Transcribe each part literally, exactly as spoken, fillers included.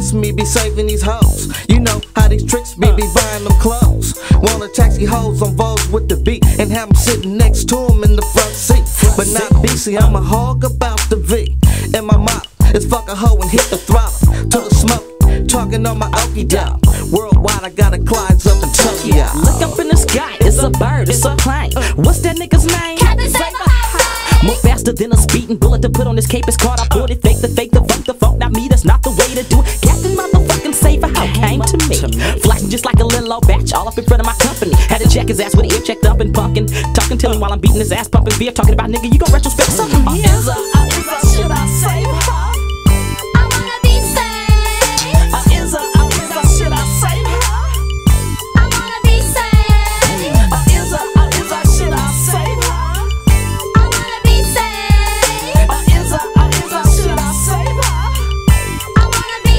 miss me, be saving these hoes. You know how these tricks be, be buying them clothes. Wanna taxi hoes on Vogue with the beat and have them sitting next to them in the front seat. But not B C, I'm a hog about the V. And my mop is fuck a hoe and hit the throttle to the smoke. Talking on my okie doke. Worldwide, I got a Clyde's up in Tokyo. Look up in the sky, it's a bird, it's a plane. What's that nigga's name? Captain Saber. More faster than a speeding bullet to put on his cape is caught. I put it fake, the fake, the funk, the funk. Not me, that's not the way to do it. Captain motherfucking Saber, how came to me? Flashing just like a little old batch, all up in front of my company. Had to check his ass with the ear checked up and punkin'. Talking to him while I'm beating his ass, pumping beer. Talking about nigga, you gon' retrospect something. Uh, is a, uh, is a, should I save her? I wanna be saved. Uh, is a, uh, is a, should I save her? I wanna be saved. Uh, is a, uh, is a, should I save her? I wanna be saved. Uh, is a, uh, is a, should I save her? I wanna be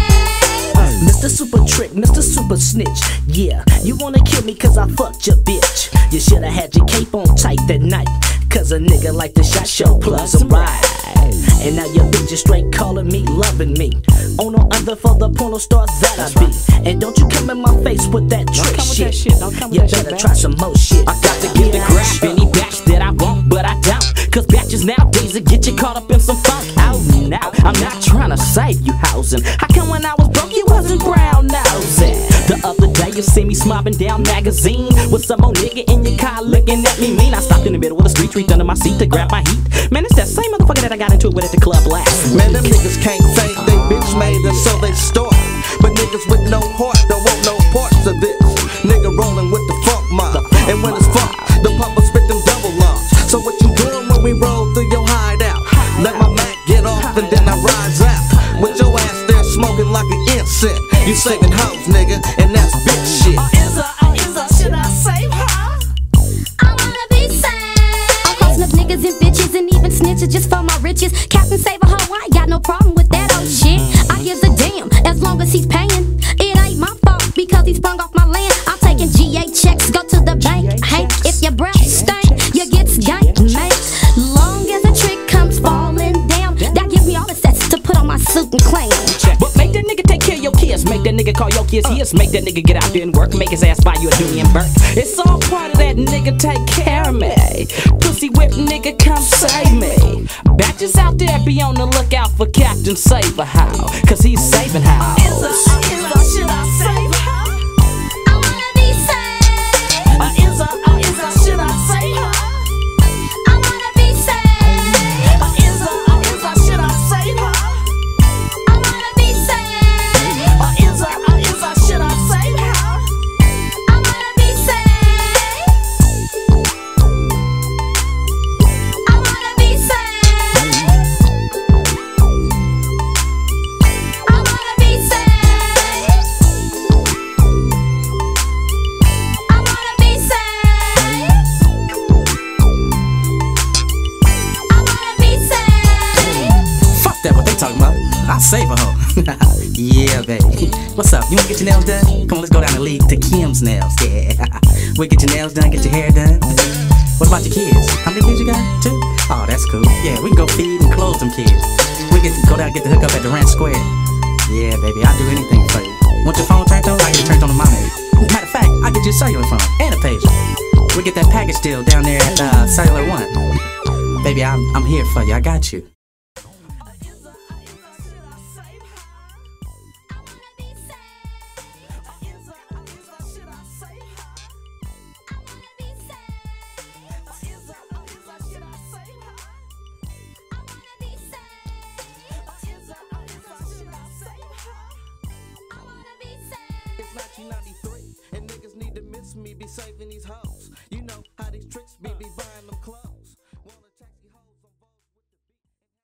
saved. Mister Super Trick, Mister Super Snitch. Yeah, you wanna kill me cause I fucked your bitch. You shoulda had your cape on tight that night, cause a nigga like the shot show plugs and ride. And now your bitch is straight calling me, loving me. On no other for the porno star that I be. And don't you come in my face with that trick shit. You better try some more shit. I got to get the grab any batch that I want, but I don't. Cause batches nowadays will get you caught up in some funk. Oh no, I'm not trying to save you housing. How come when I was broke you wasn't brown nosing? The other day you see me smobbing down magazine with some old nigga in your car looking at me mean. I stopped in the middle of the street, reached under my seat to grab my heat. Man, it's that same motherfucker that I got into it with at the club last. Man, them niggas can't fake, they bitch made us so they start. But niggas with no heart don't want no parts of this. Nigga rolling with the funk mob, and when it's funk, the pumper spit them double lungs. So what you doing when we roll through your hideout? Let my Mac get off and then I rise out. With your ass there smoking like an incense. You saving hoes, nigga, and that's bitch shit. Uh, is a, uh, is a, should I save her? I wanna be saved. I'm crossing up niggas and bitches and even snitches just for my riches. Captain Saber, ho, I ain't got no problem with that old shit. I gives a damn as long as he's paying. It ain't my fault because he sprung off my land. I'm taking G A checks, go to the bank. Hank, if your breath stink, you get skanked, man. Long as a trick comes falling down, that gives me all the sets to put on my suit and claim. But make that nigga take care of your kids. Make that nigga call your kids his. Make that nigga get out there and work. Make his ass buy you a Dooney and Burke. It's all part of that nigga take care of me. Pussy whip nigga come save me. Batches out there be on the lookout for Captain Saber how, cause he's saving how. Is a, is a, should I save her? I wanna be saved. Uh, is a, uh, is a, should I save her? I wanna be saved. Uh, is a, uh, is a, should I save her? I wanna be saved. Uh, is a, uh, is a, should I save her? I wanna be saved. I wanna be saved. I wanna be saved. I wanna be saved. I wanna be saved. Fuck that, what they talking about? I'll save a hoe. Yeah, baby. What's up? You wanna get your nails done? Come on, let's go down the league to Kim's Nails. Yeah. We'll get your nails done, get your hair done. What about your kids? How many kids you got? Two? Oh, that's cool. Yeah, we can go feed and clothe them kids. We get to go down and get the hookup at the Ranch Square. Yeah, baby, I'll do anything for you. Want your phone turned on? I get it turned on to my name. Matter of fact, I get you a cellular phone and a pager. We get that package deal down there at uh, Cellular One. Baby, I'm, I'm here for you. I got you. It's nineteen ninety-three, and niggas need to miss me, be saving these hoes.